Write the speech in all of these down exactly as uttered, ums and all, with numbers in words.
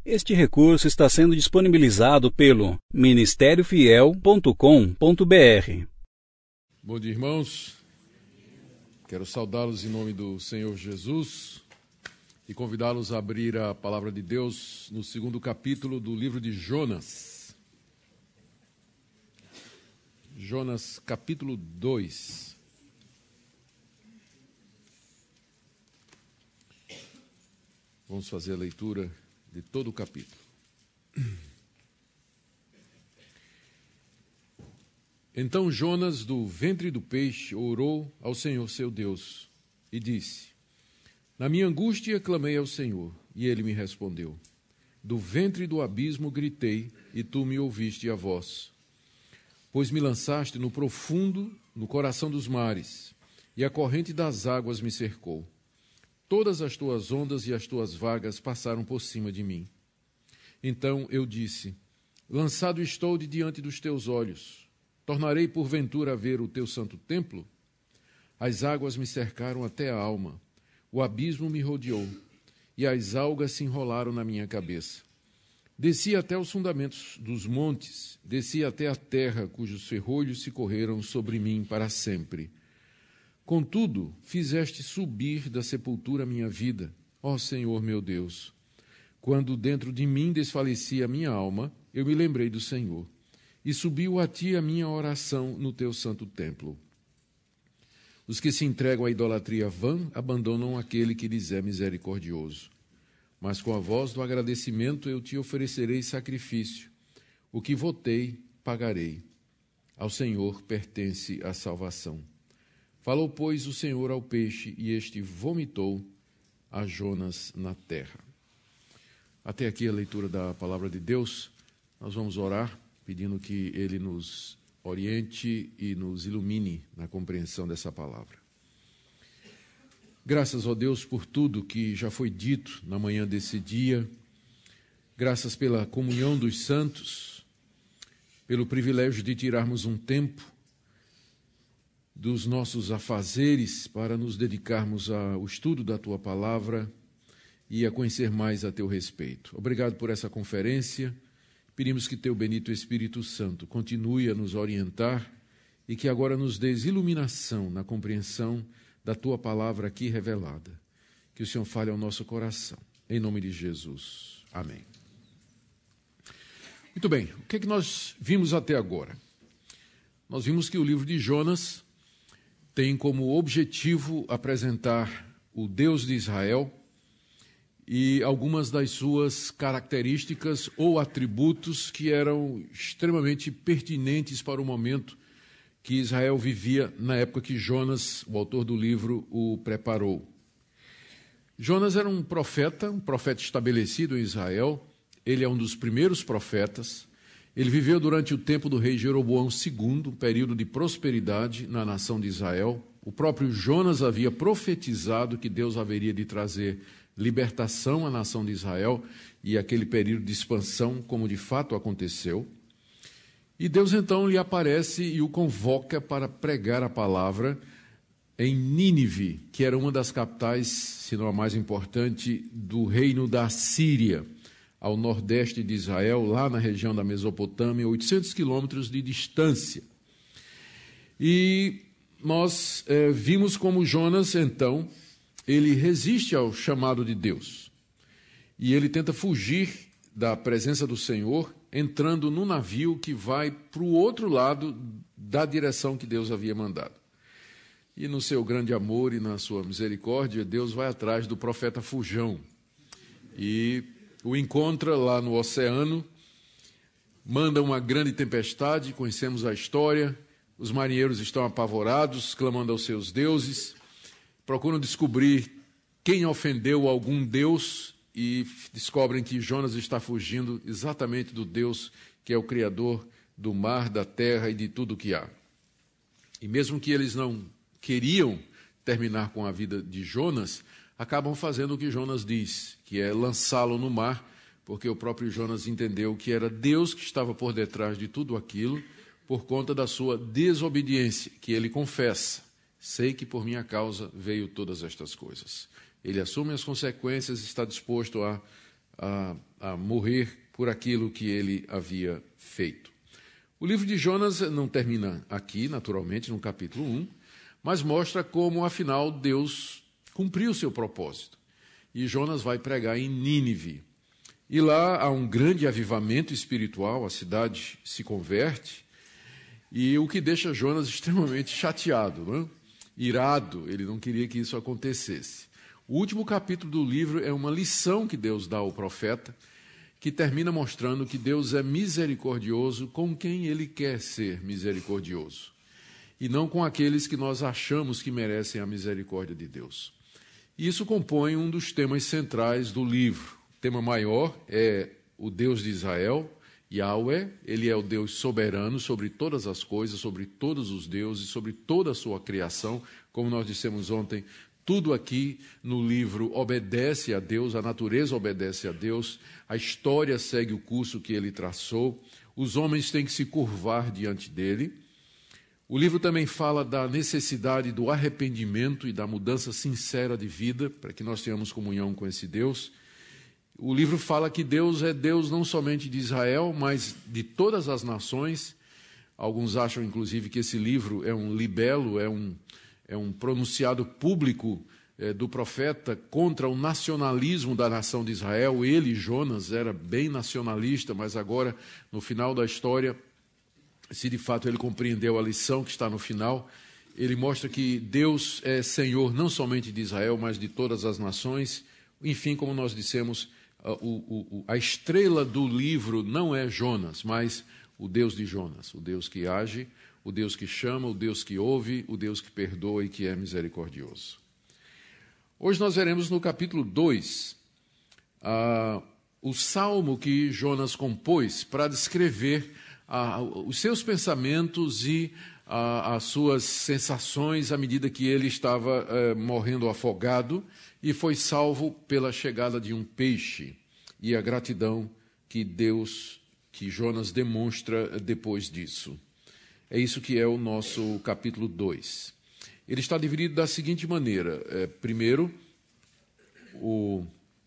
Este recurso está sendo disponibilizado pelo ministério fiel ponto com ponto br. Bom dia, irmãos. Quero saudá-los em nome do Senhor Jesus e convidá-los a abrir a palavra de Deus no segundo capítulo do livro de Jonas. Jonas, capítulo dois. Vamos fazer a leitura de todo o capítulo. Então Jonas, do ventre do peixe, orou ao Senhor seu Deus e disse: Na minha angústia clamei ao Senhor, e ele me respondeu. Do ventre do abismo gritei, e tu me ouviste a voz. Pois me lançaste no profundo, no coração dos mares, e a corrente das águas me cercou. Todas as tuas ondas e as tuas vagas passaram por cima de mim. Então eu disse: Lançado estou de diante dos teus olhos. Tornarei porventura a ver o teu santo templo? As águas me cercaram até a alma. O abismo me rodeou, e as algas se enrolaram na minha cabeça. Desci até os fundamentos dos montes, desci até a terra, cujos ferrolhos se correram sobre mim para sempre. Contudo, fizeste subir da sepultura a minha vida, ó Senhor meu Deus. Quando dentro de mim desfalecia a minha alma, eu me lembrei do Senhor, e subiu a ti a minha oração no teu santo templo. Os que se entregam à idolatria vã abandonam aquele que lhes é misericordioso. Mas com a voz do agradecimento eu te oferecerei sacrifício. O que votei, pagarei. Ao Senhor pertence a salvação. Falou, pois, o Senhor ao peixe, e este vomitou a Jonas na terra. Até aqui a leitura da palavra de Deus. Nós vamos orar, pedindo que Ele nos oriente e nos ilumine na compreensão dessa palavra. Graças, ó Deus, por tudo que já foi dito na manhã desse dia. Graças pela comunhão dos santos, pelo privilégio de tirarmos um tempo dos nossos afazeres para nos dedicarmos ao estudo da Tua Palavra e a conhecer mais a Teu respeito. Obrigado por essa conferência. Pedimos que Teu bendito Espírito Santo continue a nos orientar e que agora nos dê iluminação na compreensão da Tua Palavra aqui revelada. Que o Senhor fale ao nosso coração. Em nome de Jesus. Amém. Muito bem, o que é que nós vimos até agora? Nós vimos que o livro de Jonas tem como objetivo apresentar o Deus de Israel e algumas das suas características ou atributos que eram extremamente pertinentes para o momento que Israel vivia na época que Jonas, o autor do livro, o preparou. Jonas era um profeta, um profeta estabelecido em Israel. Ele é um dos primeiros profetas. Ele viveu durante o tempo do rei Jeroboão segundo, um período de prosperidade na nação de Israel. O próprio Jonas havia profetizado que Deus haveria de trazer libertação à nação de Israel e aquele período de expansão, como de fato aconteceu. E Deus então lhe aparece e o convoca para pregar a palavra em Nínive, que era uma das capitais, se não a mais importante, do reino da Síria, ao nordeste de Israel, lá na região da Mesopotâmia, oitocentos quilômetros de distância. E nós é, vimos como Jonas, então, ele resiste ao chamado de Deus. E ele tenta fugir da presença do Senhor, entrando no navio que vai para o outro lado da direção que Deus havia mandado. E no seu grande amor e na sua misericórdia, Deus vai atrás do profeta Fujão. E o encontra lá no oceano, manda uma grande tempestade, conhecemos a história, os marinheiros estão apavorados, clamando aos seus deuses, procuram descobrir quem ofendeu algum deus e descobrem que Jonas está fugindo exatamente do Deus que é o Criador do mar, da terra e de tudo o que há. E mesmo que eles não queriam terminar com a vida de Jonas, acabam fazendo o que Jonas diz, que é lançá-lo no mar, porque o próprio Jonas entendeu que era Deus que estava por detrás de tudo aquilo, por conta da sua desobediência, que ele confessa: sei que por minha causa veio todas estas coisas. Ele assume as consequências, está disposto a, a, a morrer por aquilo que ele havia feito. O livro de Jonas não termina aqui, naturalmente, no capítulo um, mas mostra como, afinal, Deus cumpriu o seu propósito. E Jonas vai pregar em Nínive. E lá há um grande avivamento espiritual, a cidade se converte, e o que deixa Jonas extremamente chateado, não é? Irado, ele não queria que isso acontecesse. O último capítulo do livro é uma lição que Deus dá ao profeta, que termina mostrando que Deus é misericordioso com quem ele quer ser misericordioso, e não com aqueles que nós achamos que merecem a misericórdia de Deus. E isso compõe um dos temas centrais do livro. O tema maior é o Deus de Israel, Yahweh. Ele é o Deus soberano sobre todas as coisas, sobre todos os deuses, sobre toda a sua criação. Como nós dissemos ontem, tudo aqui no livro obedece a Deus, a natureza obedece a Deus, a história segue o curso que ele traçou, os homens têm que se curvar diante dele. O livro também fala da necessidade do arrependimento e da mudança sincera de vida, para que nós tenhamos comunhão com esse Deus. O livro fala que Deus é Deus não somente de Israel, mas de todas as nações. Alguns acham, inclusive, que esse livro é um libelo, é um, é um pronunciado público é, do profeta contra o nacionalismo da nação de Israel. Ele, Jonas, era bem nacionalista, mas agora, no final da história, se de fato ele compreendeu a lição que está no final, ele mostra que Deus é Senhor não somente de Israel, mas de todas as nações. Enfim, como nós dissemos, a, o, a estrela do livro não é Jonas, mas o Deus de Jonas, o Deus que age, o Deus que chama, o Deus que ouve, o Deus que perdoa e que é misericordioso. Hoje nós veremos no capítulo dois uh, o salmo que Jonas compôs para descrever uh, os seus pensamentos e uh, as suas sensações à medida que ele estava uh, morrendo afogado e foi salvo pela chegada de um peixe e a gratidão que Deus, que Jonas demonstra depois disso. É isso que é o nosso capítulo dois. Ele está dividido da seguinte maneira. É, primeiro, o,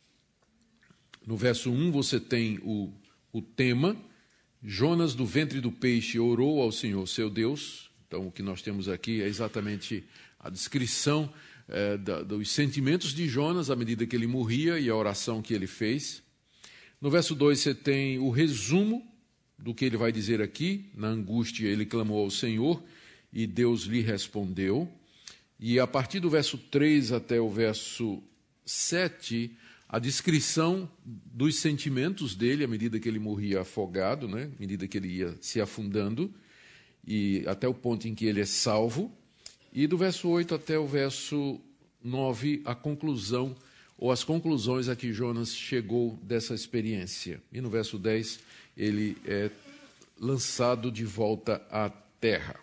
no verso um você tem o, o tema, Jonas do ventre do peixe orou ao Senhor seu Deus. Então o que nós temos aqui é exatamente a descrição É, da, dos sentimentos de Jonas à medida que ele morria e a oração que ele fez. No verso dois você tem o resumo do que ele vai dizer aqui. Na angústia ele clamou ao Senhor e Deus lhe respondeu. E a partir do verso três até o verso sete, a descrição dos sentimentos dele à medida que ele morria afogado, né? À medida que ele ia se afundando, e até o ponto em que ele é salvo. E do verso oito até o verso nove, a conclusão, ou as conclusões a que Jonas chegou dessa experiência. E no verso dez, ele é lançado de volta à terra.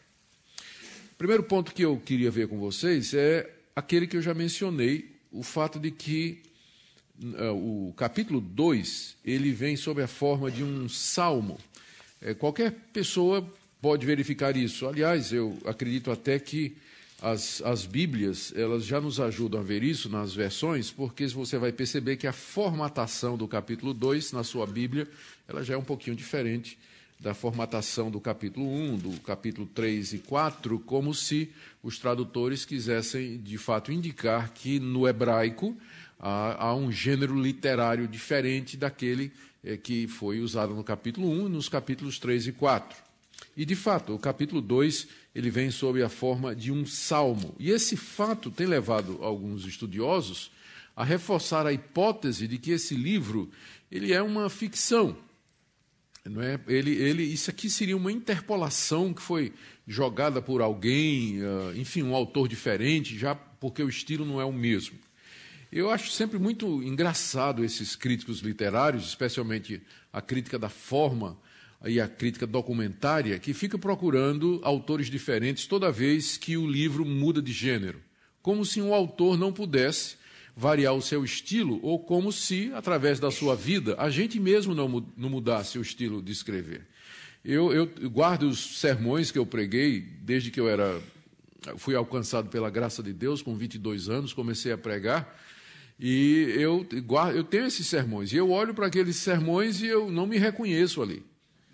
O primeiro ponto que eu queria ver com vocês é aquele que eu já mencionei, o fato de que uh, o capítulo dois, ele vem sob a forma de um salmo. É, qualquer pessoa pode verificar isso. Aliás, eu acredito até que As, as Bíblias, elas já nos ajudam a ver isso nas versões, porque você vai perceber que a formatação do capítulo dois na sua Bíblia, ela já é um pouquinho diferente da formatação do capítulo um, do capítulo três e quatro, como se os tradutores quisessem, de fato, indicar que no hebraico há, há um gênero literário diferente daquele é, que foi usado no capítulo um e nos capítulos três e quatro. E, de fato, o capítulo dois ele vem sob a forma de um salmo. E esse fato tem levado alguns estudiosos a reforçar a hipótese de que esse livro ele é uma ficção. Não é? ele, ele, isso aqui seria uma interpolação que foi jogada por alguém, enfim, um autor diferente, já porque o estilo não é o mesmo. Eu acho sempre muito engraçado esses críticos literários, especialmente a crítica da forma e a crítica documentária, que fica procurando autores diferentes toda vez que o livro muda de gênero, como se um autor não pudesse variar o seu estilo, ou como se, através da sua vida, a gente mesmo não, não mudasse o estilo de escrever. Eu, eu guardo os sermões que eu preguei desde que eu era, fui alcançado pela graça de Deus, com vinte e dois anos, comecei a pregar, E eu, guardo, eu tenho esses sermões, e eu olho para aqueles sermões e eu não me reconheço ali.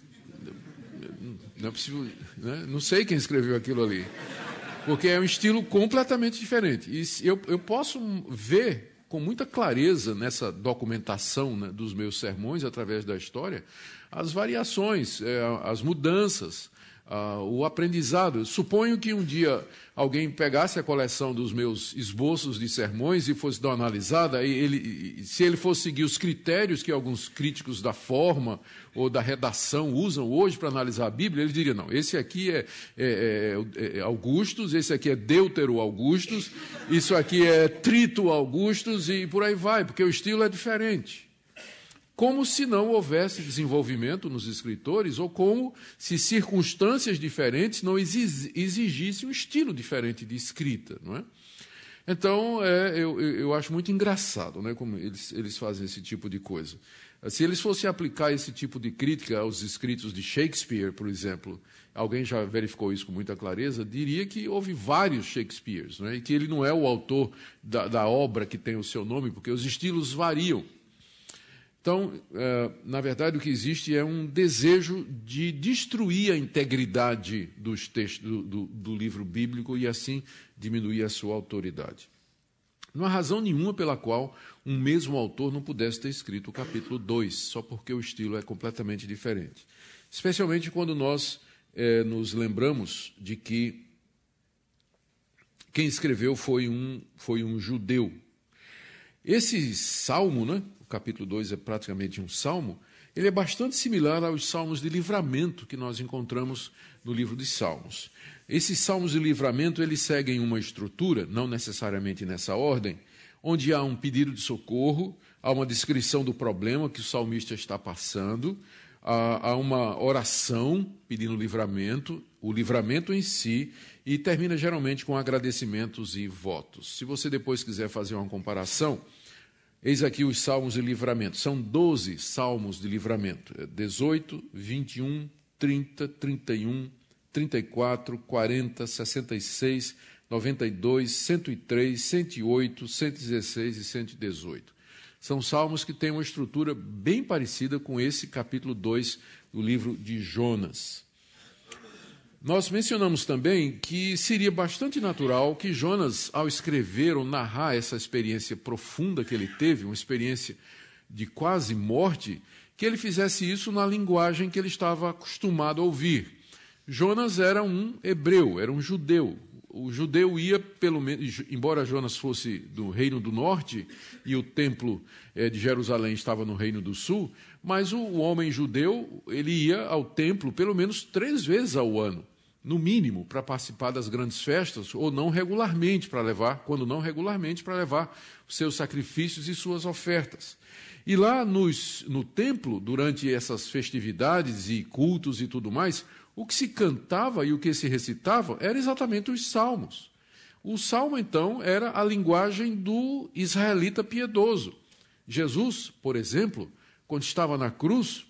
Não é possível, né? Não sei quem escreveu aquilo ali, porque é um estilo completamente diferente. E eu, eu posso ver com muita clareza nessa documentação, né, dos meus sermões, através da história, as variações, é, as mudanças, Uh, o aprendizado. Eu suponho que um dia alguém pegasse a coleção dos meus esboços de sermões e fosse dar uma analisada, e ele, se ele fosse seguir os critérios que alguns críticos da forma ou da redação usam hoje para analisar a Bíblia, ele diria, não, esse aqui é, é, é, é Augustus, esse aqui é Deutero Augustus, isso aqui é Trito Augustus, e por aí vai, porque o estilo é diferente. Como se não houvesse desenvolvimento nos escritores, ou como se circunstâncias diferentes não exigissem um estilo diferente de escrita, não é? Então, é, eu, eu acho muito engraçado, né, como eles, eles fazem esse tipo de coisa. Se eles fossem aplicar esse tipo de crítica aos escritos de Shakespeare, por exemplo, alguém já verificou isso com muita clareza, diria que houve vários Shakespeares, não é? E que ele não é o autor da, da obra que tem o seu nome, porque os estilos variam. Então, na verdade, o que existe é um desejo de destruir a integridade dos textos do, do, do livro bíblico e, assim, diminuir a sua autoridade. Não há razão nenhuma pela qual um mesmo autor não pudesse ter escrito o capítulo dois, só porque o estilo é completamente diferente. Especialmente quando nós é, nos lembramos de que quem escreveu foi um, foi um judeu. Esse salmo, né? Capítulo dois é praticamente um salmo, ele é bastante similar aos salmos de livramento que nós encontramos no livro de Salmos. Esses salmos de livramento, eles seguem uma estrutura, não necessariamente nessa ordem, onde há um pedido de socorro, há uma descrição do problema que o salmista está passando, há, há uma oração pedindo livramento, o livramento em si, e termina geralmente com agradecimentos e votos. Se você depois quiser fazer uma comparação, eis aqui os salmos de livramento. São doze salmos de livramento. dezoito, vinte e um, trinta, trinta e um, trinta e quatro, quarenta, sessenta e seis, noventa e dois, cento e três, cento e oito, cento e dezesseis e cento e dezoito. São salmos que têm uma estrutura bem parecida com esse capítulo dois do livro de Jonas. Nós mencionamos também que seria bastante natural que Jonas, ao escrever ou narrar essa experiência profunda que ele teve, uma experiência de quase morte, que ele fizesse isso na linguagem que ele estava acostumado a ouvir. Jonas era um hebreu, era um judeu. O judeu ia, pelo menos, embora Jonas fosse do Reino do Norte e o templo eh, de Jerusalém estava no Reino do Sul, mas o, o homem judeu, ele ia ao templo pelo menos três vezes ao ano, no mínimo, para participar das grandes festas, ou não regularmente para levar, quando não regularmente, para levar os seus sacrifícios e suas ofertas. E lá nos, no templo, durante essas festividades e cultos e tudo mais, o que se cantava e o que se recitava era exatamente os salmos. O salmo, então, era a linguagem do israelita piedoso. Jesus, por exemplo, quando estava na cruz,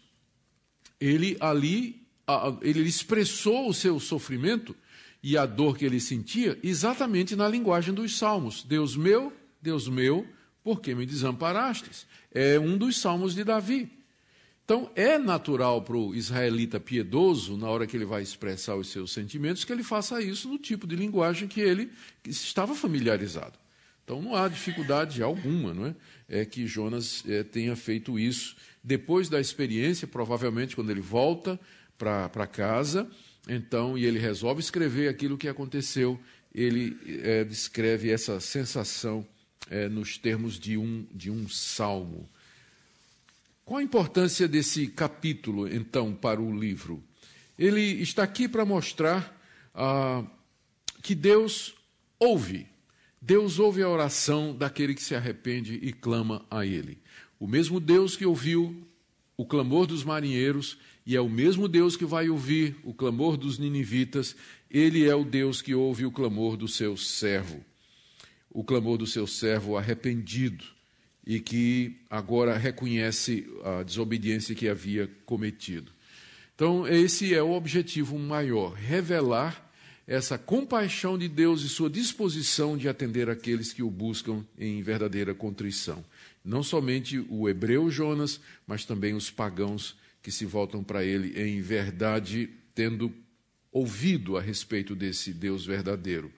ele ali ele expressou o seu sofrimento e a dor que ele sentia exatamente na linguagem dos salmos. Deus meu, Deus meu, por que me desamparastes? É um dos salmos de Davi. Então, é natural para o israelita piedoso, na hora que ele vai expressar os seus sentimentos, que ele faça isso no tipo de linguagem que ele estava familiarizado. Então, não há dificuldade alguma, não é? É que Jonas é, tenha feito isso. Depois da experiência, provavelmente, quando ele volta para casa, então, e ele resolve escrever aquilo que aconteceu, ele é, descreve essa sensação é, nos termos de um, de um salmo. Qual a importância desse capítulo, então, para o livro? Ele está aqui para mostrar ah, que Deus ouve. Deus ouve a oração daquele que se arrepende e clama a Ele. O mesmo Deus que ouviu o clamor dos marinheiros e é o mesmo Deus que vai ouvir o clamor dos ninivitas, Ele é o Deus que ouve o clamor do seu servo, o clamor do seu servo arrependido, e que agora reconhece a desobediência que havia cometido. Então, esse é o objetivo maior, revelar essa compaixão de Deus e sua disposição de atender aqueles que o buscam em verdadeira contrição. Não somente o hebreu Jonas, mas também os pagãos que se voltam para ele em verdade, tendo ouvido a respeito desse Deus verdadeiro.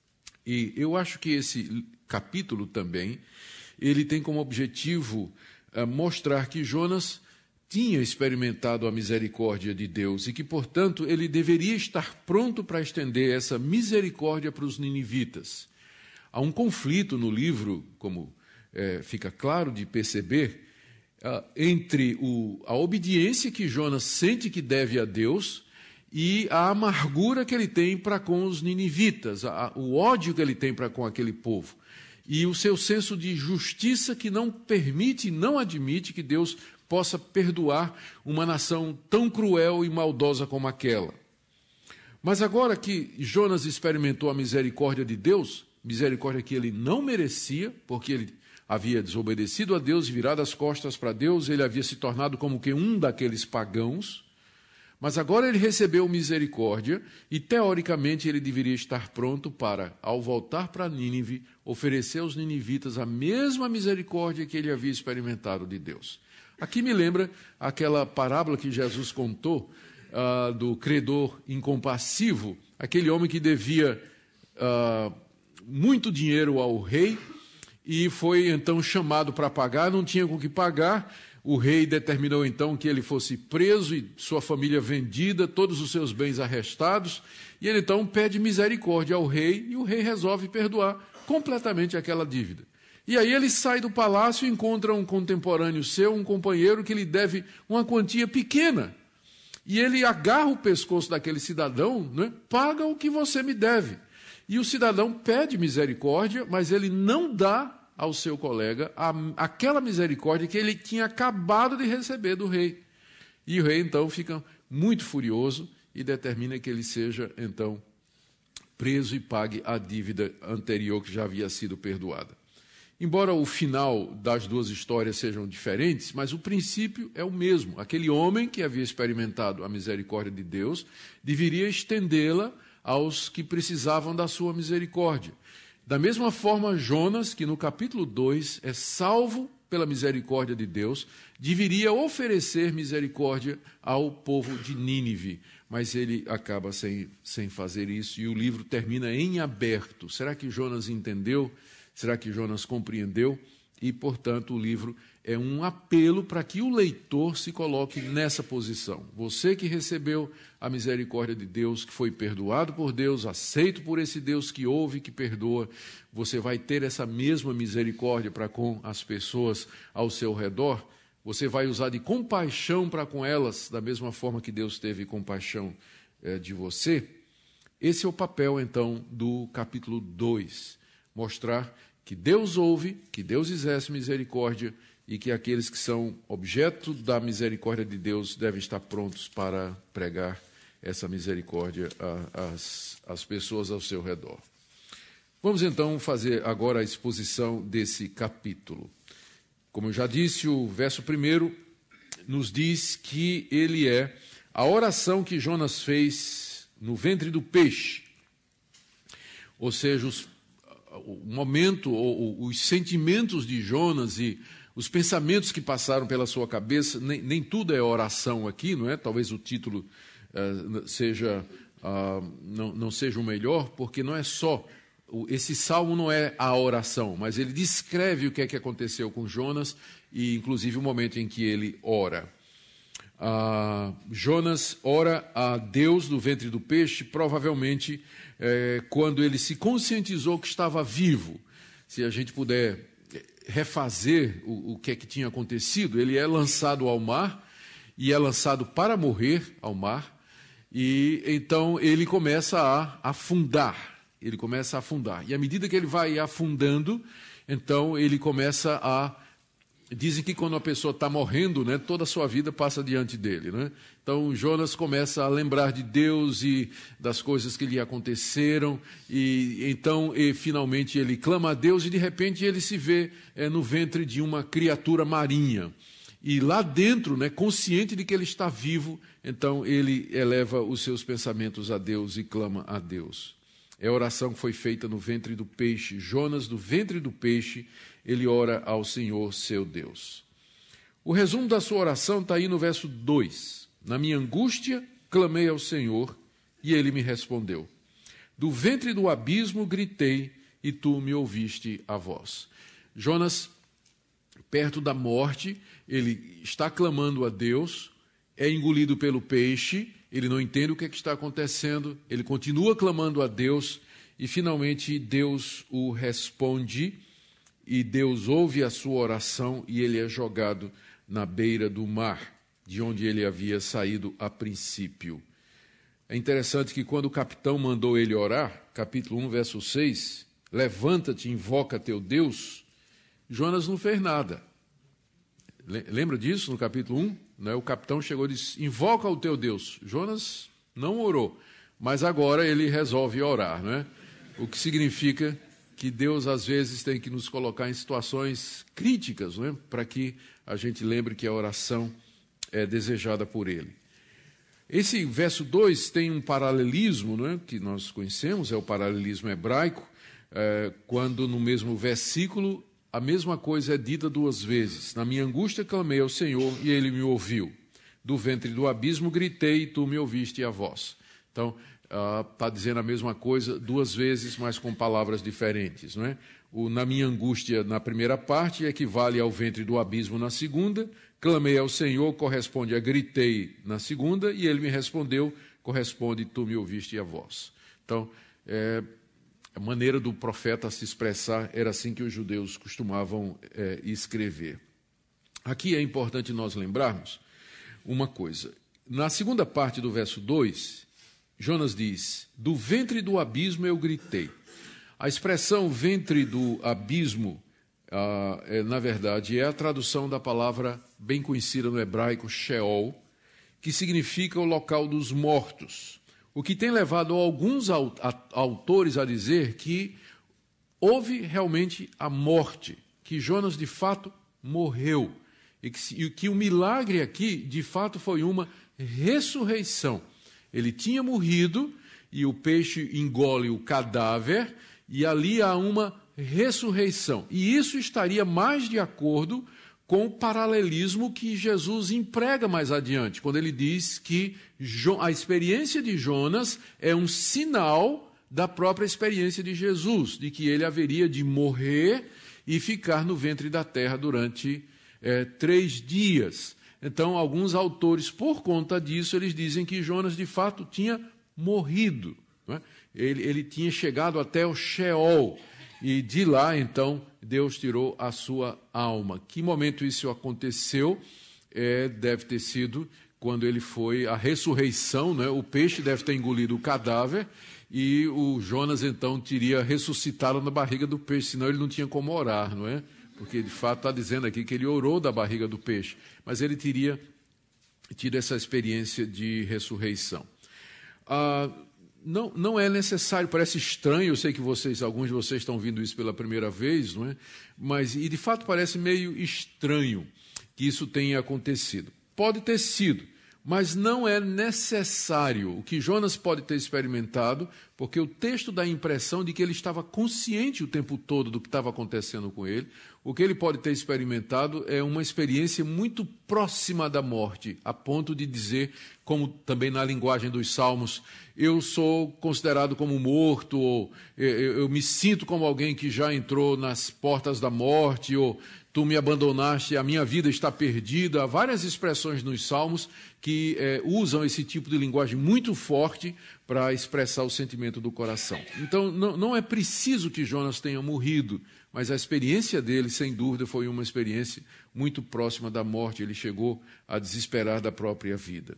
E eu acho que esse capítulo também, ele tem como objetivo uh, mostrar que Jonas tinha experimentado a misericórdia de Deus e que, portanto, ele deveria estar pronto para estender essa misericórdia para os ninivitas. Há um conflito no livro, como é, fica claro de perceber, uh, entre o, a obediência que Jonas sente que deve a Deus e a amargura que ele tem para com os ninivitas, a, o ódio que ele tem para com aquele povo. E o seu senso de justiça que não permite, não admite que Deus possa perdoar uma nação tão cruel e maldosa como aquela. Mas agora que Jonas experimentou a misericórdia de Deus, misericórdia que ele não merecia, porque ele havia desobedecido a Deus e virado as costas para Deus, ele havia se tornado como que um daqueles pagãos, mas agora ele recebeu misericórdia e, teoricamente, ele deveria estar pronto para, ao voltar para Nínive, oferecer aos ninivitas a mesma misericórdia que ele havia experimentado de Deus. Aqui me lembra aquela parábola que Jesus contou uh, do credor incompassivo, aquele homem que devia uh, muito dinheiro ao rei e foi então chamado para pagar, não tinha com que pagar. O rei determinou então que ele fosse preso e sua família vendida, todos os seus bens arrestados, e ele então pede misericórdia ao rei e o rei resolve perdoar completamente aquela dívida. E aí ele sai do palácio e encontra um contemporâneo seu, um companheiro que lhe deve uma quantia pequena. E ele agarra o pescoço daquele cidadão, né? Paga o que você me deve. E o cidadão pede misericórdia, mas ele não dá ao seu colega a, aquela misericórdia que ele tinha acabado de receber do rei. E o rei então fica muito furioso e determina que ele seja então preso e pague a dívida anterior que já havia sido perdoada. Embora o final das duas histórias sejam diferentes, mas o princípio é o mesmo. Aquele homem que havia experimentado a misericórdia de Deus deveria estendê-la aos que precisavam da sua misericórdia. Da mesma forma, Jonas, que no capítulo dois é salvo pela misericórdia de Deus, deveria oferecer misericórdia ao povo de Nínive, mas ele acaba sem, sem fazer isso e o livro termina em aberto. Será que Jonas entendeu? Será que Jonas compreendeu? E, portanto, o livro é um apelo para que o leitor se coloque nessa posição. Você que recebeu a misericórdia de Deus, que foi perdoado por Deus, aceito por esse Deus que ouve e que perdoa, você vai ter essa mesma misericórdia para com as pessoas ao seu redor? Você vai usar de compaixão para com elas, da mesma forma que Deus teve compaixão eh, de você? Esse é o papel, então, do capítulo dois. Mostrar que Deus ouve, que Deus exerce misericórdia e que aqueles que são objeto da misericórdia de Deus devem estar prontos para pregar essa misericórdia às, às pessoas ao seu redor. Vamos então fazer agora a exposição desse capítulo. Como eu já disse, o verso primeiro nos diz que ele é a oração que Jonas fez no ventre do peixe, ou seja, os o momento, ou, os sentimentos de Jonas e os pensamentos que passaram pela sua cabeça, nem, nem tudo é oração aqui, não é? Talvez o título uh, seja, uh, não, não seja o melhor, porque não é só, esse salmo não é a oração, mas ele descreve o que é que aconteceu com Jonas e inclusive o momento em que ele ora. Uh, Jonas ora a Deus do ventre do peixe, provavelmente é, quando ele se conscientizou que estava vivo. Se a gente puder refazer o, o que é que tinha acontecido, ele é lançado ao mar e é lançado para morrer ao mar, e então ele começa a afundar, ele começa a afundar, e à medida que ele vai afundando, então ele começa a Dizem que quando uma pessoa está morrendo, né, toda a sua vida passa diante dele, né? Então Jonas começa a lembrar de Deus e das coisas que lhe aconteceram, e então e, finalmente ele clama a Deus e de repente ele se vê é, no ventre de uma criatura marinha. e lá dentro, né, consciente de que ele está vivo, então ele eleva os seus pensamentos a Deus e clama a Deus. É a oração que foi feita no ventre do peixe. Jonas, do ventre do peixe, ele ora ao Senhor, seu Deus. O resumo da sua oração está aí no verso dois. Na minha angústia, clamei ao Senhor, e ele me respondeu. Do ventre do abismo gritei, e tu me ouviste a voz. Jonas, perto da morte, ele está clamando a Deus, é engolido pelo peixe, ele não entende o que, é que está acontecendo, ele continua clamando a Deus, e finalmente Deus o responde, e Deus ouve a sua oração, e ele é jogado na beira do mar, de onde ele havia saído a princípio. É interessante que quando o capitão mandou ele orar, capítulo um, verso seis, levanta-te, invoca teu Deus, Jonas não fez nada. Lembra disso no capítulo um? Né? O capitão chegou e disse, invoca o teu Deus. Jonas não orou, mas agora ele resolve orar, né? O que significa que Deus às vezes tem que nos colocar em situações críticas, né? Para que a gente lembre que a oração é desejada por ele. Esse verso dois tem um paralelismo, né, que nós conhecemos, é o paralelismo hebraico, é, quando no mesmo versículo a mesma coisa é dita duas vezes. Na minha angústia clamei ao Senhor e ele me ouviu. Do ventre do abismo gritei e tu me ouviste a voz. Então, está uh, dizendo a mesma coisa duas vezes, mas com palavras diferentes. Não é? O na minha angústia na primeira parte equivale ao ventre do abismo na segunda. Clamei ao Senhor, corresponde a gritei na segunda, e ele me respondeu, corresponde tu me ouviste a voz. Então, é, a maneira do profeta se expressar era assim que os judeus costumavam é, escrever. Aqui é importante nós lembrarmos uma coisa. Na segunda parte do verso dois, Jonas diz, do ventre do abismo eu gritei. A expressão ventre do abismo, ah, é, na verdade, é a tradução da palavra bem conhecida no hebraico, Sheol, que significa o local dos mortos. O que tem levado alguns autores a dizer que houve realmente a morte, que Jonas de fato morreu, e que, e que o milagre aqui de fato foi uma ressurreição. Ele tinha morrido e o peixe engole o cadáver e ali há uma ressurreição. E isso estaria mais de acordo com o paralelismo que Jesus emprega mais adiante, quando ele diz que a experiência de Jonas é um sinal da própria experiência de Jesus, de que ele haveria de morrer e ficar no ventre da terra durante é, três dias. Então, alguns autores, por conta disso, eles dizem que Jonas de fato tinha morrido. Não é? ele, ele tinha chegado até o Sheol. E de lá, então, Deus tirou a sua alma. Que momento isso aconteceu? É, deve ter sido quando ele foi a ressurreição, né? O peixe deve ter engolido o cadáver e o Jonas, então, teria ressuscitado na barriga do peixe, senão ele não tinha como orar, não é? Porque, de fato, está dizendo aqui que ele orou da barriga do peixe, mas ele teria tido essa experiência de ressurreição. Ah, Não, não é necessário, parece estranho, eu sei que vocês, alguns de vocês estão ouvindo isso pela primeira vez, não é? Mas, e de fato parece meio estranho que isso tenha acontecido. Pode ter sido, mas não é necessário. O que Jonas pode ter experimentado, porque o texto dá a impressão de que ele estava consciente o tempo todo do que estava acontecendo com ele. O que ele pode ter experimentado é uma experiência muito próxima da morte, a ponto de dizer, como também na linguagem dos Salmos, eu sou considerado como morto, ou eu, eu me sinto como alguém que já entrou nas portas da morte, ou tu me abandonaste, a minha vida está perdida. Há várias expressões nos Salmos que é, usam esse tipo de linguagem muito forte para expressar o sentimento do coração. Então, não, não é preciso que Jonas tenha morrido, mas a experiência dele, sem dúvida, foi uma experiência muito próxima da morte. Ele chegou a desesperar da própria vida.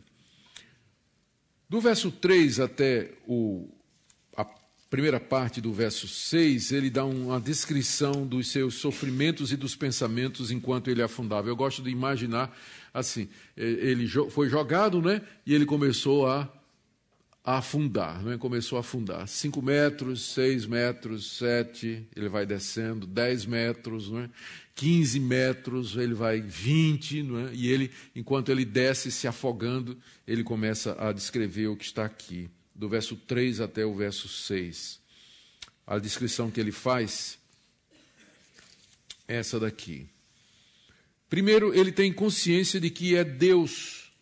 Do verso três até o, a primeira parte do verso seis, ele dá uma descrição dos seus sofrimentos e dos pensamentos enquanto ele afundava. Eu gosto de imaginar assim, ele foi jogado, né, e ele começou a a afundar, não é? Começou a afundar. Cinco metros, seis metros, sete, ele vai descendo, dez metros, não é? quinze metros, ele vai vinte, não é? E ele, enquanto ele desce se afogando, ele começa a descrever o que está aqui, do verso três até o verso seis. A descrição que ele faz é essa daqui. Primeiro, ele tem consciência de que é Deus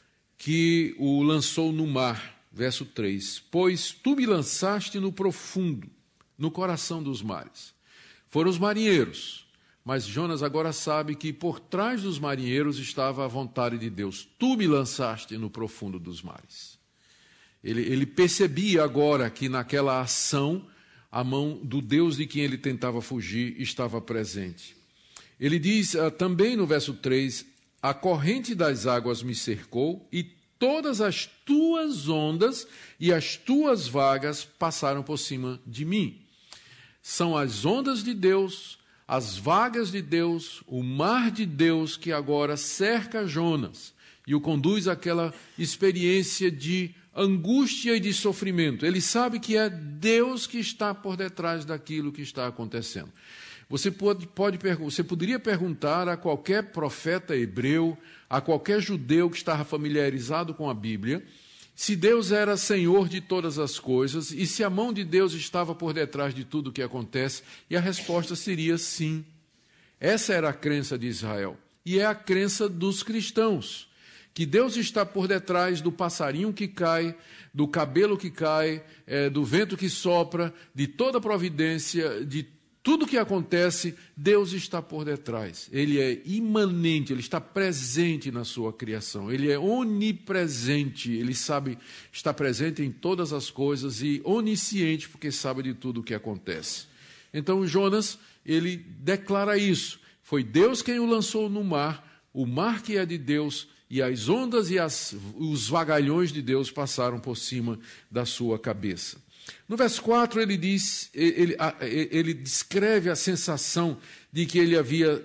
que o lançou no mar. Verso três, pois tu me lançaste no profundo, no coração dos mares. Foram os marinheiros, mas Jonas agora sabe que por trás dos marinheiros estava a vontade de Deus. Tu me lançaste no profundo dos mares. Ele, ele percebia agora que naquela ação, a mão do Deus de quem ele tentava fugir estava presente. Ele diz uh, também no verso três, a corrente das águas me cercou e todas as tuas ondas e as tuas vagas passaram por cima de mim. São as ondas de Deus, as vagas de Deus, o mar de Deus que agora cerca Jonas e o conduz àquela experiência de angústia e de sofrimento. Ele sabe que é Deus que está por detrás daquilo que está acontecendo. Você, pode, pode, você poderia perguntar a qualquer profeta hebreu, a qualquer judeu que estava familiarizado com a Bíblia, se Deus era Senhor de todas as coisas e se a mão de Deus estava por detrás de tudo o que acontece, e a resposta seria sim. Essa era a crença de Israel, e é a crença dos cristãos, que Deus está por detrás do passarinho que cai, do cabelo que cai, é, do vento que sopra, de toda a providência, de tudo que acontece, Deus está por detrás. Ele é imanente, ele está presente na sua criação. Ele é onipresente, ele sabe, está presente em todas as coisas e onisciente, porque sabe de tudo o que acontece. Então Jonas, ele declara isso. Foi Deus quem o lançou no mar, o mar que é de Deus, e as ondas e as, os vagalhões de Deus passaram por cima da sua cabeça. No verso quatro, ele, diz, ele, ele descreve a sensação de que ele havia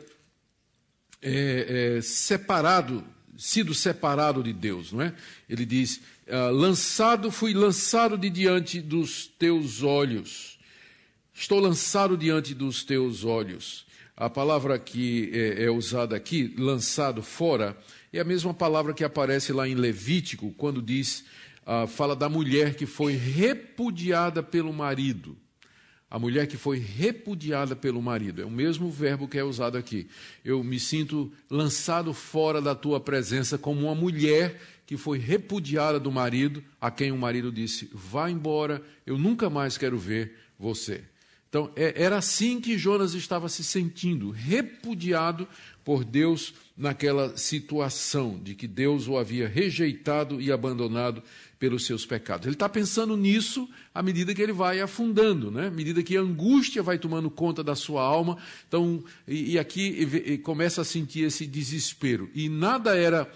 é, é, separado, sido separado de Deus, não é? Ele diz, lançado, fui lançado de diante dos teus olhos. Estou lançado diante dos teus olhos. A palavra que é, é usada aqui, lançado fora, é a mesma palavra que aparece lá em Levítico, quando diz... Uh, fala da mulher que foi repudiada pelo marido. A mulher que foi repudiada pelo marido. É o mesmo verbo que é usado aqui. Eu me sinto lançado fora da tua presença como uma mulher que foi repudiada do marido, a quem o marido disse, vá embora, eu nunca mais quero ver você. Então, é, era assim que Jonas estava se sentindo, repudiado por Deus naquela situação de que Deus o havia rejeitado e abandonado pelos seus pecados. Ele está pensando nisso à medida que ele vai afundando, né? À medida que a angústia vai tomando conta da sua alma. Então, e, e aqui e, e começa a sentir esse desespero. E nada era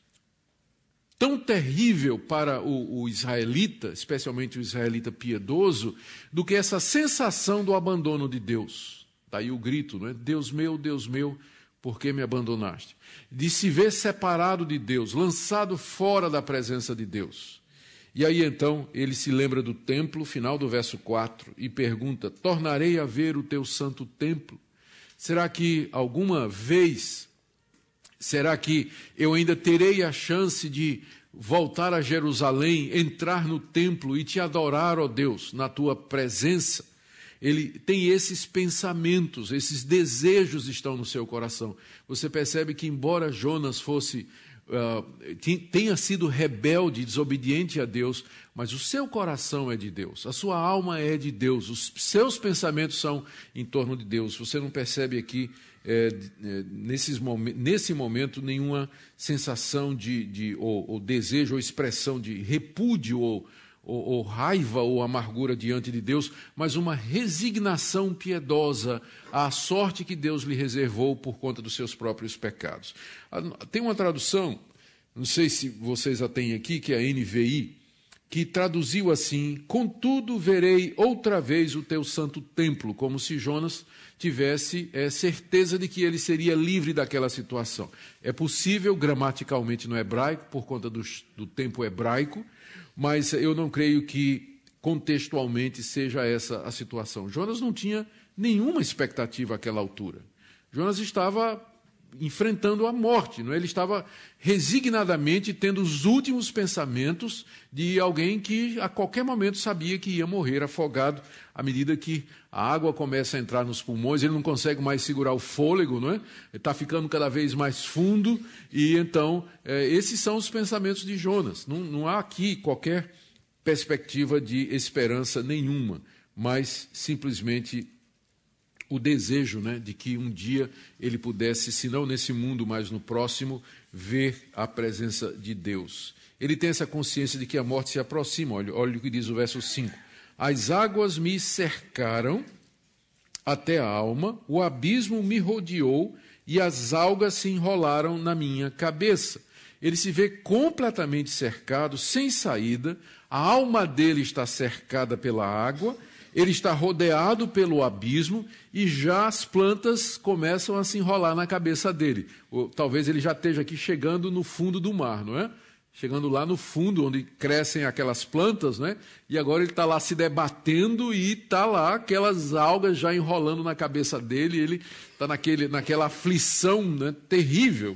tão terrível para o, o israelita, especialmente o israelita piedoso, do que essa sensação do abandono de Deus. Daí o grito, não é? Deus meu, Deus meu, por que me abandonaste? De se ver separado de Deus, lançado fora da presença de Deus. E aí então ele se lembra do templo, final do verso quatro, e pergunta, tornarei a ver o teu santo templo? Será que alguma vez, será que eu ainda terei a chance de voltar a Jerusalém, entrar no templo e te adorar, ó Deus, na tua presença? Ele tem esses pensamentos, esses desejos estão no seu coração. Você percebe que embora Jonas fosse... Uh, tenha sido rebelde, desobediente a Deus, mas o seu coração é de Deus, a sua alma é de Deus, os seus pensamentos são em torno de Deus. Você não percebe aqui, é, é, nesses momen- nesse momento, nenhuma sensação de, de ou, ou desejo ou expressão de repúdio ou, ou, ou raiva ou amargura diante de Deus, mas uma resignação piedosa à sorte que Deus lhe reservou por conta dos seus próprios pecados. Tem uma tradução, não sei se vocês a têm aqui, que é a N V I, que traduziu assim: contudo verei outra vez o teu santo templo, como se Jonas tivesse é, certeza de que ele seria livre daquela situação. É possível gramaticalmente no hebraico, por conta do, do tempo hebraico, mas eu não creio que contextualmente seja essa a situação. Jonas não tinha nenhuma expectativa àquela altura. Jonas estava enfrentando a morte, não é? Ele estava resignadamente tendo os últimos pensamentos de alguém que a qualquer momento sabia que ia morrer afogado à medida que a água começa a entrar nos pulmões, ele não consegue mais segurar o fôlego, não é? Ele está ficando cada vez mais fundo e então é, esses são os pensamentos de Jonas. Não, não há aqui qualquer perspectiva de esperança nenhuma, mas simplesmente o desejo, né, de que um dia ele pudesse, se não nesse mundo, mas no próximo, ver a presença de Deus. Ele tem essa consciência de que a morte se aproxima. Olha, olha o que diz o verso cinco. As águas me cercaram até a alma, o abismo me rodeou e as algas se enrolaram na minha cabeça. Ele se vê completamente cercado, sem saída, a alma dele está cercada pela água, ele está rodeado pelo abismo e já as plantas começam a se enrolar na cabeça dele. Ou, talvez ele já esteja aqui chegando no fundo do mar, não é? Chegando lá no fundo, onde crescem aquelas plantas, né? E agora ele está lá se debatendo e está lá aquelas algas já enrolando na cabeça dele. Ele está naquele, naquela aflição, né, terrível.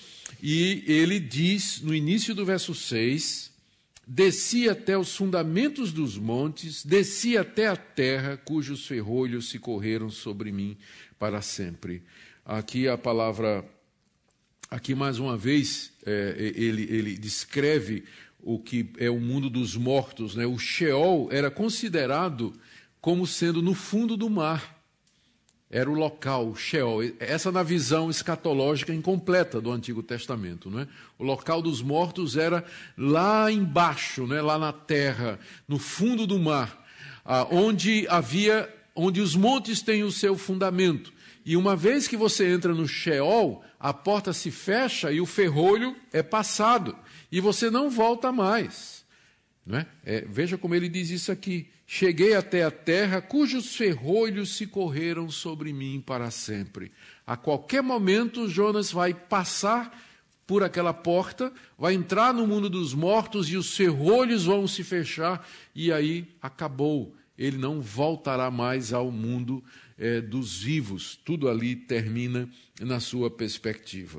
E ele diz, no início do verso seis... desci até os fundamentos dos montes, desci até a terra, cujos ferrolhos se correram sobre mim para sempre. Aqui a palavra, aqui mais uma vez, é, ele, ele descreve o que é o mundo dos mortos, né? O Sheol era considerado como sendo no fundo do mar. Era o local, o Sheol, essa na visão escatológica incompleta do Antigo Testamento, não é? O local dos mortos era lá embaixo, né? Lá na terra, no fundo do mar, ah, onde havia, onde os montes têm o seu fundamento. E uma vez que você entra no Sheol, a porta se fecha e o ferrolho é passado, e você não volta mais. Não é? É, veja como ele diz isso aqui. Cheguei até a terra, cujos ferrolhos se correram sobre mim para sempre. A qualquer momento, Jonas vai passar por aquela porta, vai entrar no mundo dos mortos e os ferrolhos vão se fechar e aí acabou. Ele não voltará mais ao mundo é, dos vivos. Tudo ali termina na sua perspectiva.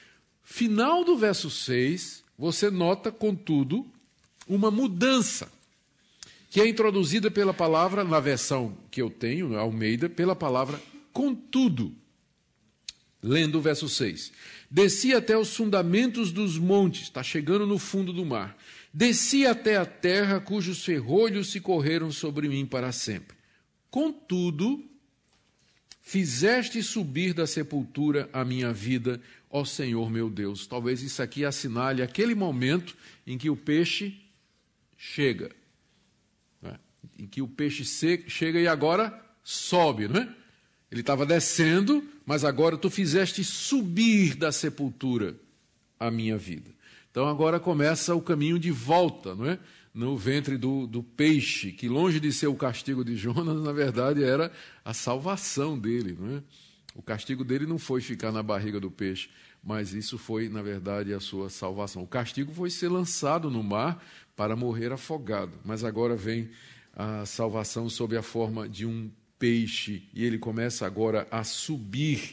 Final do verso seis, você nota, contudo, uma mudança, que é introduzida pela palavra, na versão que eu tenho, Almeida, pela palavra contudo. Lendo o verso seis. Desci até os fundamentos dos montes, está chegando no fundo do mar. Desci até a terra, cujos ferrolhos se correram sobre mim para sempre. Contudo, fizeste subir da sepultura a minha vida, ó Senhor meu Deus. Talvez isso aqui assinale aquele momento em que o peixe chega, né? Em que o peixe chega e agora sobe, não é? Ele estava descendo, mas agora tu fizeste subir da sepultura a minha vida. Então agora começa o caminho de volta, não é? No ventre do, do peixe, que longe de ser o castigo de Jonas, na verdade era a salvação dele, não é? O castigo dele não foi ficar na barriga do peixe, mas isso foi, na verdade, a sua salvação. O castigo foi ser lançado no mar para morrer afogado, mas agora vem a salvação sob a forma de um peixe, e ele começa agora a subir.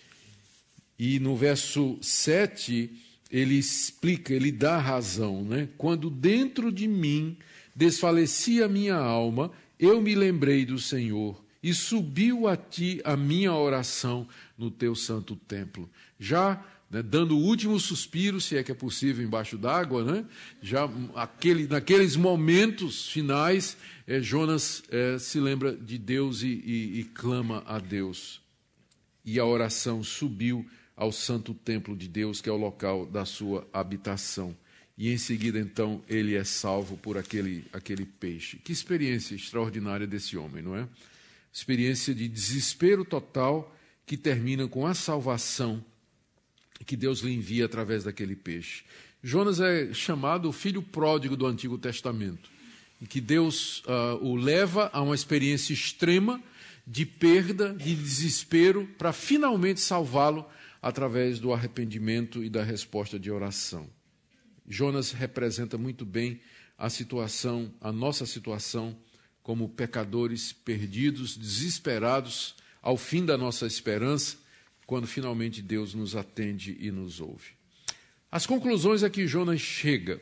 E no verso sete, ele explica, ele dá razão, né? Quando dentro de mim desfalecia a minha alma, eu me lembrei do Senhor, e subiu a ti a minha oração no teu santo templo. Já, né, dando o último suspiro, se é que é possível, embaixo d'água, né? Já aquele, naqueles momentos finais, é, Jonas é, se lembra de Deus e, e, e clama a Deus. E a oração subiu ao santo templo de Deus, que é o local da sua habitação. E em seguida, então, ele é salvo por aquele, aquele peixe. Que experiência extraordinária desse homem, não é? Experiência de desespero total que termina com a salvação que Deus lhe envia através daquele peixe. Jonas é chamado o filho pródigo do Antigo Testamento, em que Deus uh, o leva a uma experiência extrema de perda, de desespero, para finalmente salvá-lo através do arrependimento e da resposta de oração. Jonas representa muito bem a situação, a nossa situação, como pecadores perdidos, desesperados, ao fim da nossa esperança, quando finalmente Deus nos atende e nos ouve. As conclusões a que Jonas chega,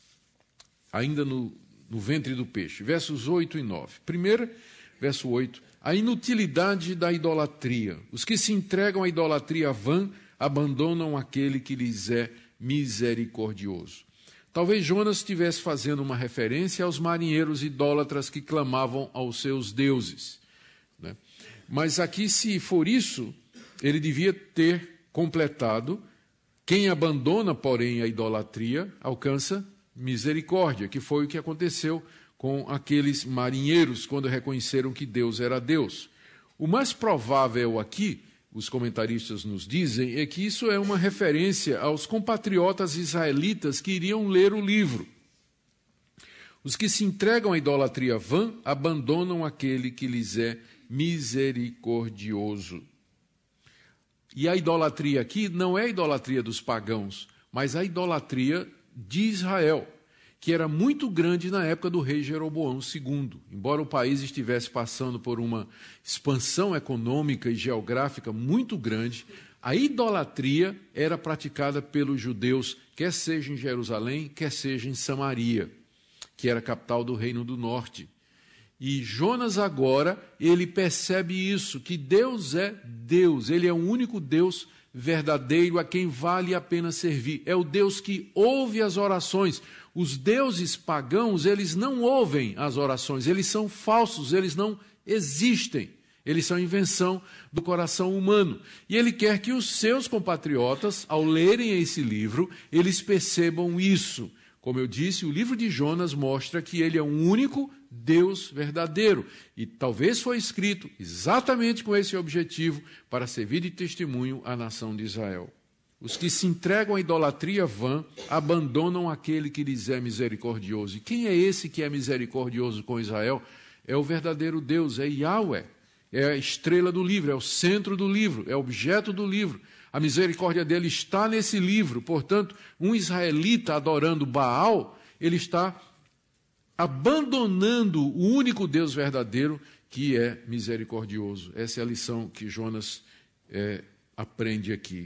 ainda no, no ventre do peixe, versos oito e nove. Primeiro, verso oito, a inutilidade da idolatria. Os que se entregam à idolatria vã abandonam aquele que lhes é misericordioso. Talvez Jonas estivesse fazendo uma referência aos marinheiros idólatras que clamavam aos seus deuses, né? Mas aqui, se for isso, ele devia ter completado: quem abandona, porém, a idolatria, alcança misericórdia, que foi o que aconteceu com aqueles marinheiros quando reconheceram que Deus era Deus. O mais provável aqui, os comentaristas nos dizem, é que isso é uma referência aos compatriotas israelitas que iriam ler o livro. Os que se entregam à idolatria vã abandonam aquele que lhes é misericordioso. E a idolatria aqui não é a idolatria dos pagãos, mas a idolatria de Israel, que era muito grande na época do rei Jeroboão segundo. Embora o país estivesse passando por uma expansão econômica e geográfica muito grande, a idolatria era praticada pelos judeus, quer seja em Jerusalém, quer seja em Samaria, que era a capital do Reino do Norte. E Jonas agora, ele percebe isso, que Deus é Deus, ele é o único Deus verdadeiro a quem vale a pena servir. É o Deus que ouve as orações. Os deuses pagãos, eles não ouvem as orações, eles são falsos, eles não existem. Eles são invenção do coração humano. E ele quer que os seus compatriotas, ao lerem esse livro, eles percebam isso. Como eu disse, o livro de Jonas mostra que ele é um único Deus verdadeiro. E talvez foi escrito exatamente com esse objetivo, para servir de testemunho à nação de Israel. Os que se entregam à idolatria vã abandonam aquele que lhes é misericordioso. E quem é esse que é misericordioso com Israel? É o verdadeiro Deus, é Yahweh. É a estrela do livro, é o centro do livro, é o objeto do livro. A misericórdia dele está nesse livro. Portanto, um israelita adorando Baal, ele está abandonando o único Deus verdadeiro, que é misericordioso. Essa é a lição que Jonas é, aprende aqui.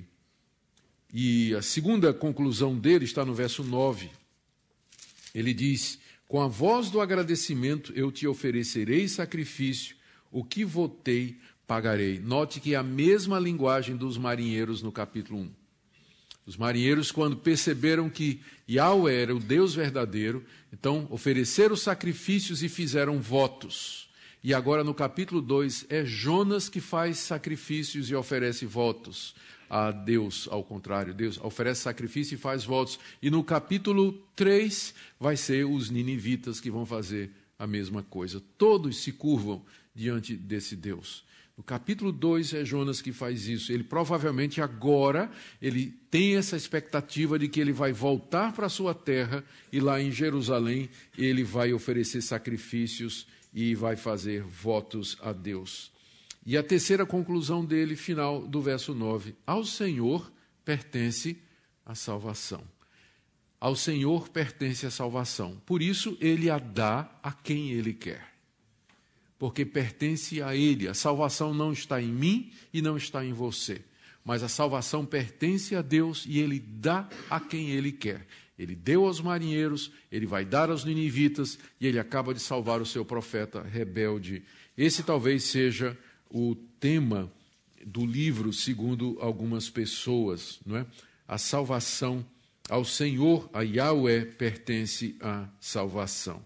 E a segunda conclusão dele está no verso nove. Ele diz: com a voz do agradecimento eu te oferecerei sacrifício, o que votei pagarei. Note que é a mesma linguagem dos marinheiros no capítulo um. Os marinheiros, quando perceberam que Yahweh era o Deus verdadeiro, então ofereceram sacrifícios e fizeram votos. E agora no capítulo dois é Jonas que faz sacrifícios e oferece votos a Deus, ao contrário. Deus oferece sacrifício e faz votos. E no capítulo três vai ser os ninivitas que vão fazer a mesma coisa. Todos se curvam diante desse Deus. No capítulo dois é Jonas que faz isso. Ele provavelmente agora ele tem essa expectativa de que ele vai voltar para a sua terra e lá em Jerusalém ele vai oferecer sacrifícios e vai fazer votos a Deus. E a terceira conclusão dele, final do verso nove, ao Senhor pertence a salvação. Ao Senhor pertence a salvação. Por isso ele a dá a quem ele quer. Porque pertence a ele. A salvação não está em mim e não está em você. Mas a salvação pertence a Deus e ele dá a quem ele quer. Ele deu aos marinheiros, ele vai dar aos ninivitas e ele acaba de salvar o seu profeta rebelde. Esse talvez seja o tema do livro, segundo algumas pessoas, não é? A salvação ao Senhor, a Yahweh, pertence a salvação.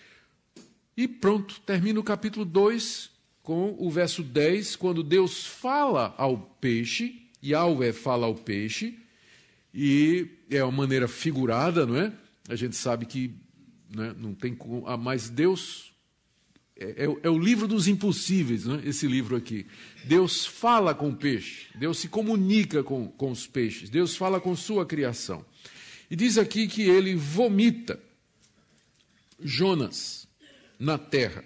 E pronto, termina o capítulo dois com o verso dez, quando Deus fala ao peixe, Yahweh fala ao peixe, e é uma maneira figurada, não é? A gente sabe que, né, não tem como, mas Deus é, é o livro dos impossíveis, né? Esse livro aqui. Deus fala com o peixe, Deus se comunica com, com os peixes, Deus fala com sua criação. E diz aqui que ele vomita Jonas na terra.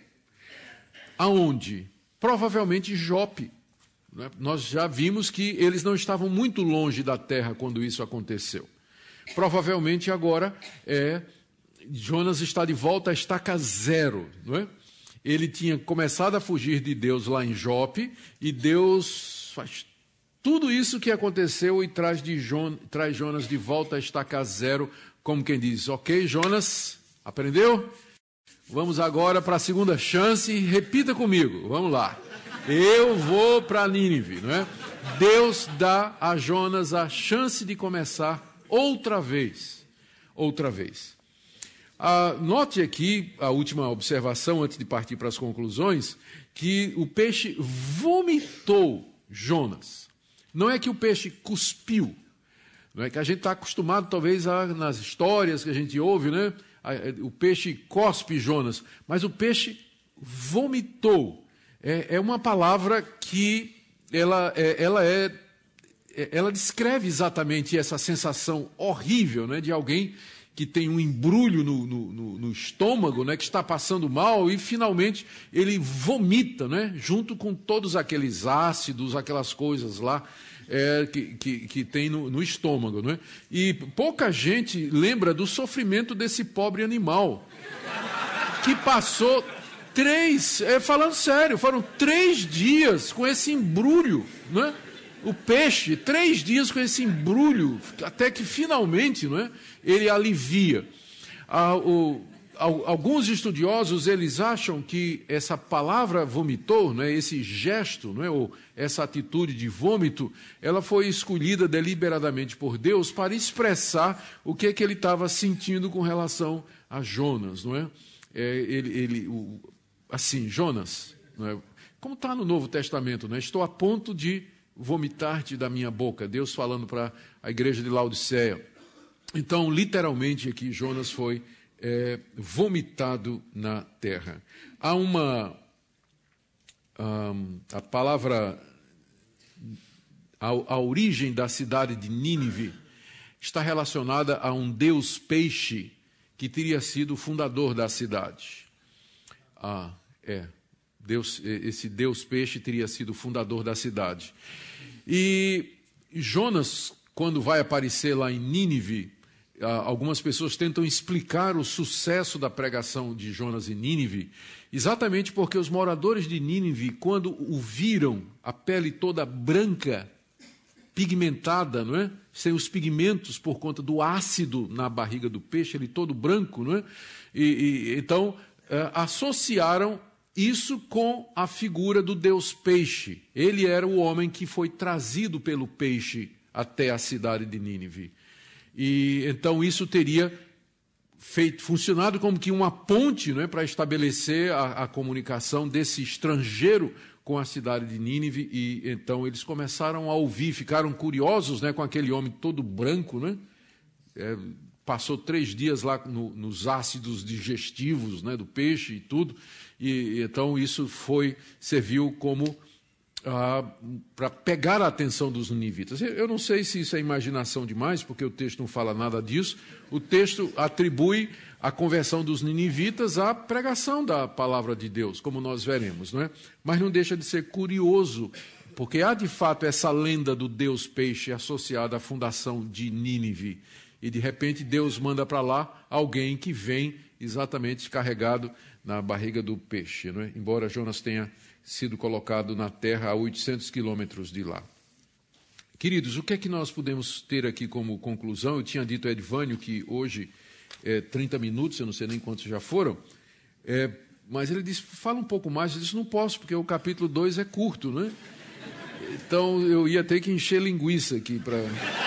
Aonde? Provavelmente Jope. Né? Nós já vimos que eles não estavam muito longe da terra quando isso aconteceu. Provavelmente agora é, Jonas está de volta à estaca zero, não é? Ele tinha começado a fugir de Deus lá em Jope, e Deus faz tudo isso que aconteceu e traz, de Jon, traz Jonas de volta à estaca zero, como quem diz, ok, Jonas, aprendeu? Vamos agora para a segunda chance, repita comigo, vamos lá. Eu vou para Nínive, não é? Deus dá a Jonas a chance de começar outra vez, outra vez. Ah, note aqui a última observação, antes de partir para as conclusões, que o peixe vomitou Jonas. Não é que o peixe cuspiu, não é que a gente está acostumado, talvez, a, nas histórias que a gente ouve, né? O peixe cospe Jonas, mas o peixe vomitou. É, é uma palavra que ela é, ela é, ela descreve exatamente essa sensação horrível, né, de alguém que tem um embrulho no, no, no estômago, né, que está passando mal e finalmente ele vomita, né, junto com todos aqueles ácidos, aquelas coisas lá é, que, que, que tem no, no estômago. Né? E pouca gente lembra do sofrimento desse pobre animal, que passou três, é, falando sério, foram três dias com esse embrulho, né? O peixe, três dias com esse embrulho, até que finalmente, não é, ele alivia. Ah, o, alguns estudiosos, eles acham que essa palavra vomitou, não é, esse gesto, não é, ou essa atitude de vômito, ela foi escolhida deliberadamente por Deus para expressar o que, é que ele estava sentindo com relação a Jonas. Não é? É, ele, ele, o, assim, Jonas, não é, como está no Novo Testamento, não é, estou a ponto de vomitar-te da minha boca, Deus falando para a igreja de Laodiceia. Então, literalmente aqui, Jonas foi é, vomitado na terra. Há uma, um, a palavra, a, a origem da cidade de Nínive está relacionada a um deus peixe que teria sido o fundador da cidade. Ah, é. Deus, esse Deus peixe teria sido o fundador da cidade. E Jonas, quando vai aparecer lá em Nínive, algumas pessoas tentam explicar o sucesso da pregação de Jonas em Nínive, exatamente porque os moradores de Nínive, quando o viram, a pele toda branca, pigmentada, não é? Sem os pigmentos por conta do ácido na barriga do peixe, ele todo branco, não é? E, e, então, associaram isso com a figura do Deus peixe. Ele era o homem que foi trazido pelo peixe até a cidade de Nínive. E então isso teria feito, funcionado como que uma ponte, não é, para estabelecer a, a comunicação desse estrangeiro com a cidade de Nínive. E então eles começaram a ouvir, ficaram curiosos, né, com aquele homem todo branco, né? É, passou três dias lá no, nos ácidos digestivos, né, do peixe e tudo. E então isso foi, serviu como ah, para pegar a atenção dos ninivitas. Eu não sei se isso é imaginação demais, porque o texto não fala nada disso. O texto atribui a conversão dos ninivitas à pregação da palavra de Deus, como nós veremos, não é? Mas não deixa de ser curioso, porque há de fato essa lenda do Deus peixe associada à fundação de Nínive. E de repente Deus manda para lá alguém que vem exatamente carregado na barriga do peixe, não é? Embora Jonas tenha sido colocado na terra a oitocentos quilômetros de lá. Queridos, o que é que nós podemos ter aqui como conclusão? Eu tinha dito a Edvânio que hoje é trinta minutos, eu não sei nem quantos já foram, é, mas ele disse, fala um pouco mais. Eu disse, não posso, porque o capítulo dois é curto, né? Então eu ia ter que encher linguiça aqui para...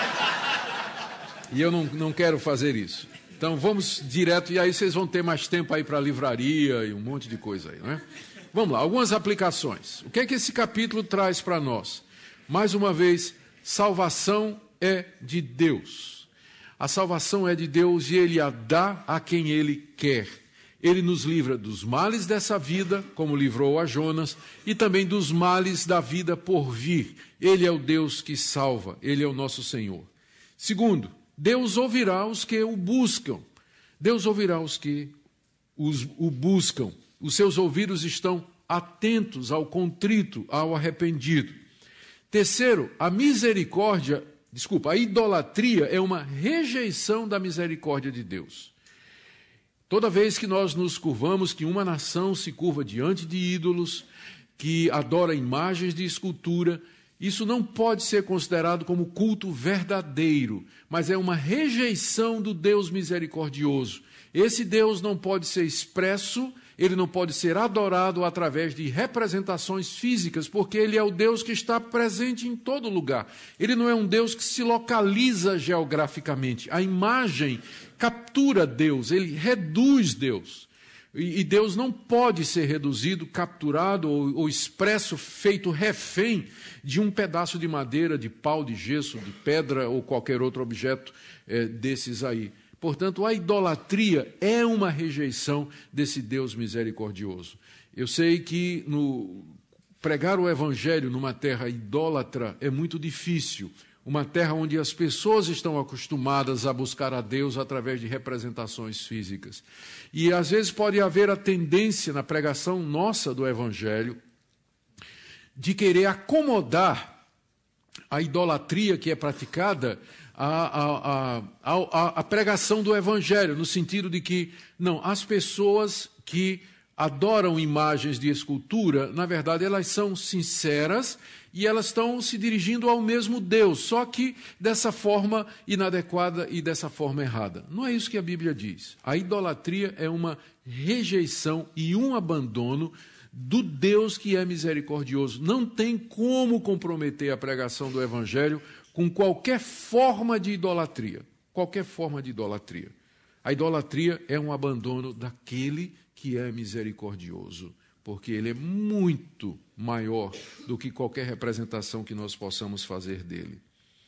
E eu não, não quero fazer isso. Então vamos direto, e aí vocês vão ter mais tempo aí para a livraria e um monte de coisa aí, não é? Vamos lá, algumas aplicações. O que é que esse capítulo traz para nós? Mais uma vez, salvação é de Deus. A salvação é de Deus e Ele a dá a quem Ele quer. Ele nos livra dos males dessa vida, como livrou a Jonas, e também dos males da vida por vir. Ele é o Deus que salva, Ele é o nosso Senhor. Segundo, Deus ouvirá os que o buscam. Deus ouvirá os que os, o buscam. Os seus ouvidos estão atentos ao contrito, ao arrependido. Terceiro, a misericórdia, desculpa, a idolatria é uma rejeição da misericórdia de Deus. Toda vez que nós nos curvamos, que uma nação se curva diante de ídolos, que adora imagens de escultura, isso não pode ser considerado como culto verdadeiro, mas é uma rejeição do Deus misericordioso. Esse Deus não pode ser expresso, ele não pode ser adorado através de representações físicas, porque ele é o Deus que está presente em todo lugar. Ele não é um Deus que se localiza geograficamente. A imagem captura Deus, ele reduz Deus. E Deus não pode ser reduzido, capturado ou, ou expresso, feito refém de um pedaço de madeira, de pau, de gesso, de pedra ou qualquer outro objeto é, desses aí. Portanto, a idolatria é uma rejeição desse Deus misericordioso. Eu sei que no, pregar o evangelho numa terra idólatra é muito difícil. Uma terra onde as pessoas estão acostumadas a buscar a Deus através de representações físicas. E às vezes pode haver a tendência na pregação nossa do Evangelho de querer acomodar a idolatria que é praticada à, à, à, à, à pregação do Evangelho, no sentido de que, não, as pessoas que adoram imagens de escultura, na verdade elas são sinceras e elas estão se dirigindo ao mesmo Deus, só que dessa forma inadequada e dessa forma errada. Não é isso que a Bíblia diz. A idolatria é uma rejeição e um abandono do Deus que é misericordioso. Não tem como comprometer a pregação do Evangelho com qualquer forma de idolatria. Qualquer forma de idolatria. A idolatria é um abandono daquele que é misericordioso, porque ele é muito maior do que qualquer representação que nós possamos fazer dele.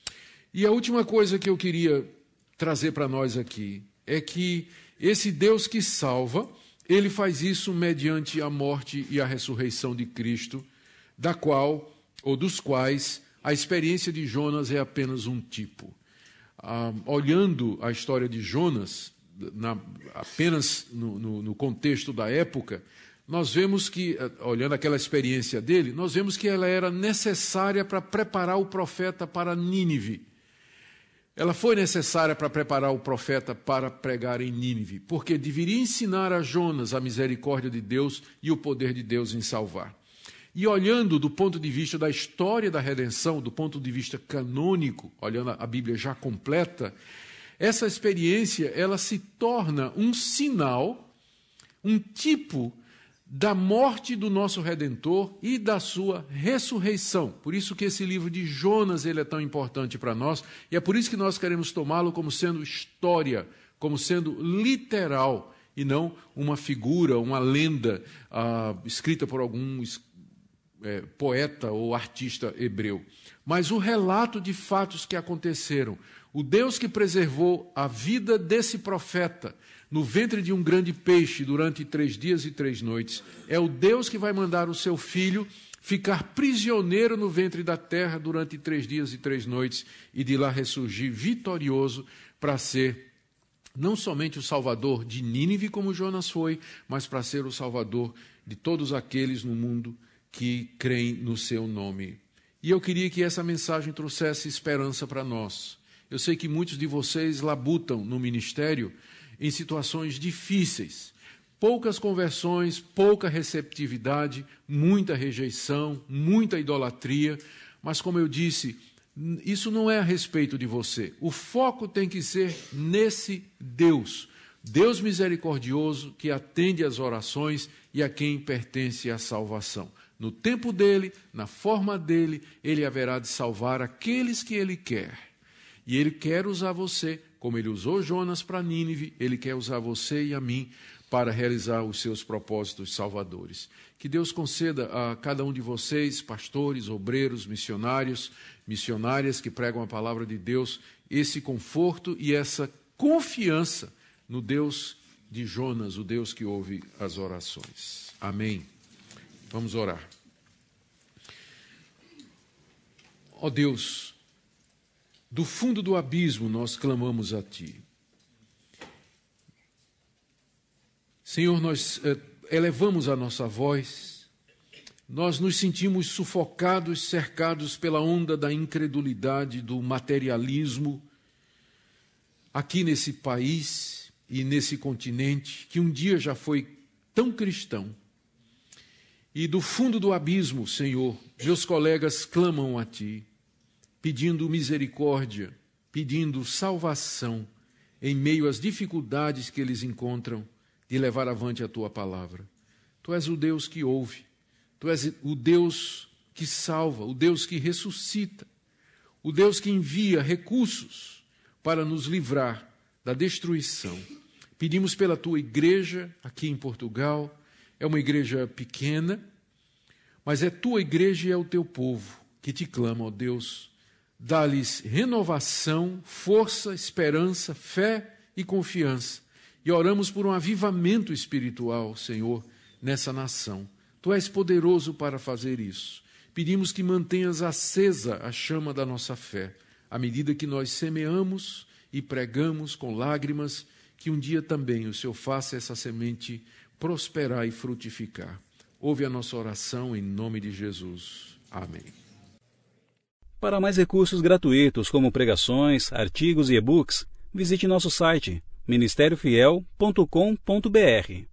E a última coisa que eu queria trazer para nós aqui é que esse Deus que salva, ele faz isso mediante a morte e a ressurreição de Cristo, da qual, ou dos quais, a experiência de Jonas é apenas um tipo. Ah, olhando a história de Jonas, Na, apenas no, no, no contexto da época, nós vemos que, olhando aquela experiência dele, nós vemos que ela era necessária para preparar o profeta para Nínive. Ela foi necessária para preparar o profeta para pregar em Nínive, porque deveria ensinar a Jonas a misericórdia de Deus e o poder de Deus em salvar. E olhando do ponto de vista da história da redenção, do ponto de vista canônico, olhando a Bíblia já completa, essa experiência, ela se torna um sinal, um tipo da morte do nosso Redentor e da sua ressurreição. Por isso que esse livro de Jonas ele é tão importante para nós, e é por isso que nós queremos tomá-lo como sendo história, como sendo literal, e não uma figura, uma lenda ah, escrita por algum é, poeta ou artista hebreu. Mas o relato de fatos que aconteceram. O Deus que preservou a vida desse profeta no ventre de um grande peixe durante três dias e três noites, é o Deus que vai mandar o seu filho ficar prisioneiro no ventre da terra durante três dias e três noites e de lá ressurgir vitorioso para ser não somente o salvador de Nínive, como Jonas foi, mas para ser o salvador de todos aqueles no mundo que creem no seu nome. E eu queria que essa mensagem trouxesse esperança para nós. Eu sei que muitos de vocês labutam no ministério em situações difíceis. Poucas conversões, pouca receptividade, muita rejeição, muita idolatria. Mas, como eu disse, isso não é a respeito de você. O foco tem que ser nesse Deus. Deus misericordioso que atende às orações e a quem pertence a salvação. No tempo dele, na forma dele, ele haverá de salvar aqueles que ele quer. E ele quer usar você, como ele usou Jonas para Nínive, ele quer usar você e a mim para realizar os seus propósitos salvadores. Que Deus conceda a cada um de vocês, pastores, obreiros, missionários, missionárias que pregam a palavra de Deus, esse conforto e essa confiança no Deus de Jonas, o Deus que ouve as orações. Amém. Vamos orar. Ó Deus, do fundo do abismo nós clamamos a Ti. Senhor, nós eh, elevamos a nossa voz, nós nos sentimos sufocados, cercados pela onda da incredulidade, do materialismo, aqui nesse país e nesse continente, que um dia já foi tão cristão. E do fundo do abismo, Senhor, meus colegas clamam a Ti, pedindo misericórdia, pedindo salvação em meio às dificuldades que eles encontram de levar avante a Tua palavra. Tu és o Deus que ouve, Tu és o Deus que salva, o Deus que ressuscita, o Deus que envia recursos para nos livrar da destruição. Pedimos pela Tua igreja aqui em Portugal. É uma igreja pequena, mas é Tua igreja e é o Teu povo que Te clama, ó Deus. Dá-lhes renovação, força, esperança, fé e confiança. E oramos por um avivamento espiritual, Senhor, nessa nação. Tu és poderoso para fazer isso. Pedimos que mantenhas acesa a chama da nossa fé, à medida que nós semeamos e pregamos com lágrimas, que um dia também o Senhor faça essa semente prosperar e frutificar. Ouve a nossa oração em nome de Jesus. Amém. Para mais recursos gratuitos como pregações, artigos e e-books, visite nosso site ministério fiel ponto com ponto br.